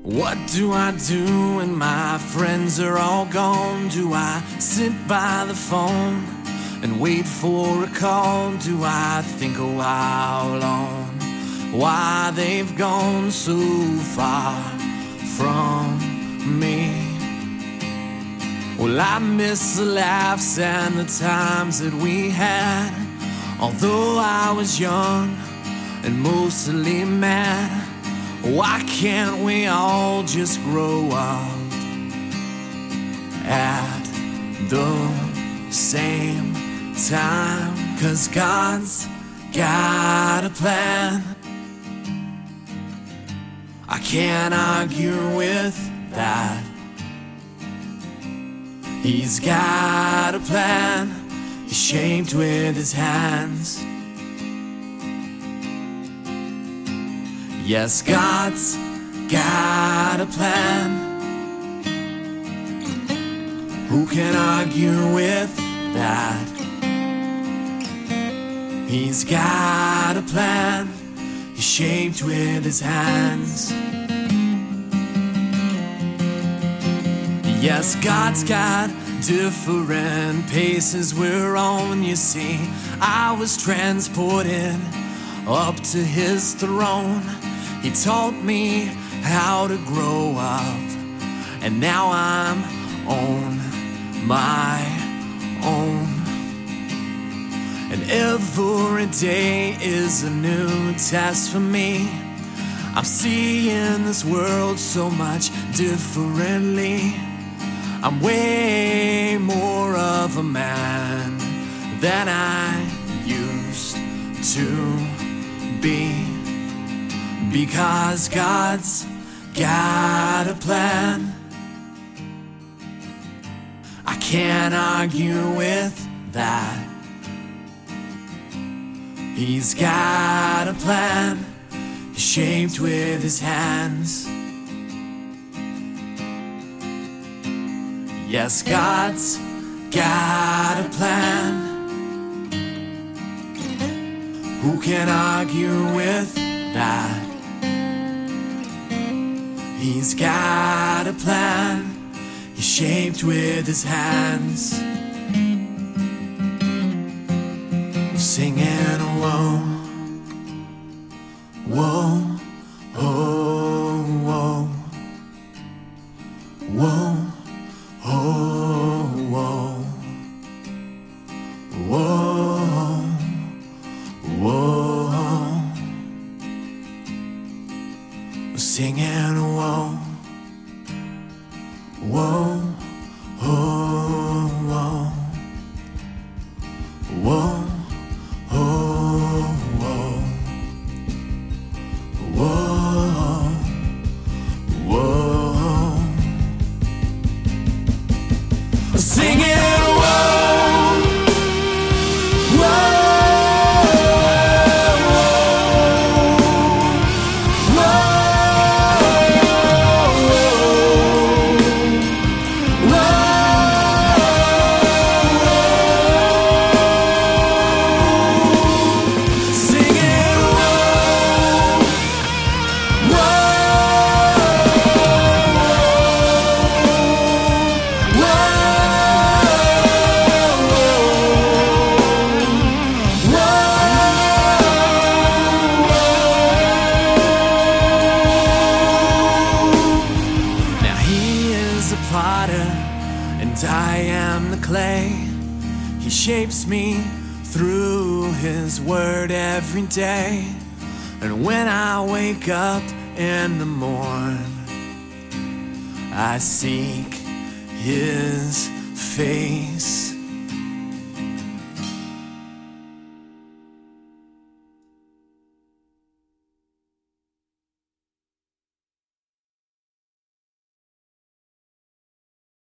What do I do when my friends are all gone? Do I sit by the phone and wait for a call? Do I think a while on why they've gone so far from me? Well, I miss the laughs and the times that we had. Although I was young and mostly mad, why can't we all just grow up at the same time? 'Cause God's got a plan. I can't argue with that. He's got a plan. He's shaped with his hands. Yes, God's got a plan. Who can argue with that? He's got a plan. He's shaped with his hands. Yes, God's got different paces we're on. You see, I was transported up to his throne. He taught me how to grow up, and now I'm on my own. And every day is a new test for me. I'm seeing this world so much differently. I'm way more of a man than I used to be. Because God's got a plan. I can't argue with that. He's got a plan. He's shaped with his hands. Yes, God's got a plan. Who can argue with that? He's got a plan. He's shaped with his hands. Singing, whoa, whoa, oh, whoa, whoa, oh, whoa, whoa, whoa. Singing, whoa, whoa, oh, whoa, whoa. And I am the clay. He shapes me through his word every day. And when I wake up in the morn, I seek his face.